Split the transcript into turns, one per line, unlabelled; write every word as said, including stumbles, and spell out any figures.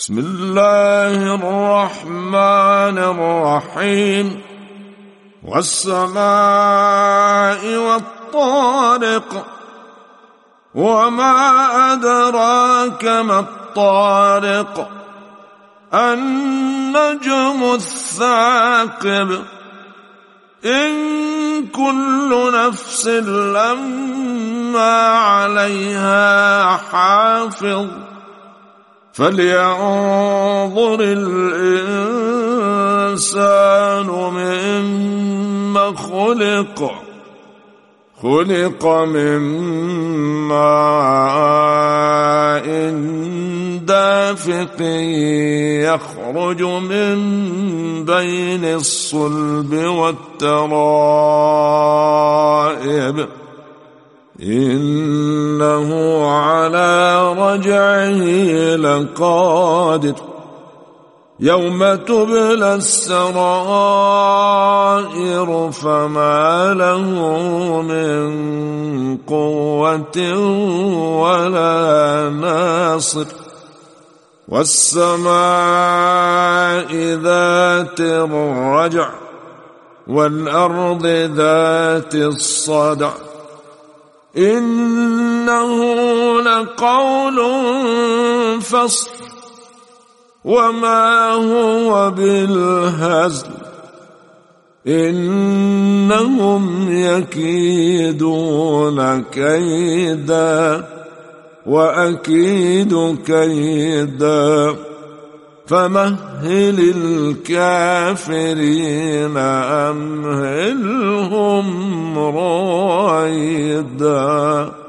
بسم الله الرحمن الرحيم والسماء والطارق وما أدراك ما الطارق النجم الثاقب إن كل نفس لما عليها حافظ فلينظر الإنسان مما خلق خلق من ماء دافق يخرج من بين الصلب والترائب إنه على رجعه لقادر يوم تبلى السرائر فما له من قوة ولا ناصر والسماء ذات الرجع والأرض ذات الصدع إنه لقول فصل وما هو بالهزل إنهم يكيدون كيدا وأكيد كيدا فمهل الكافرين أمهلهم رويدا.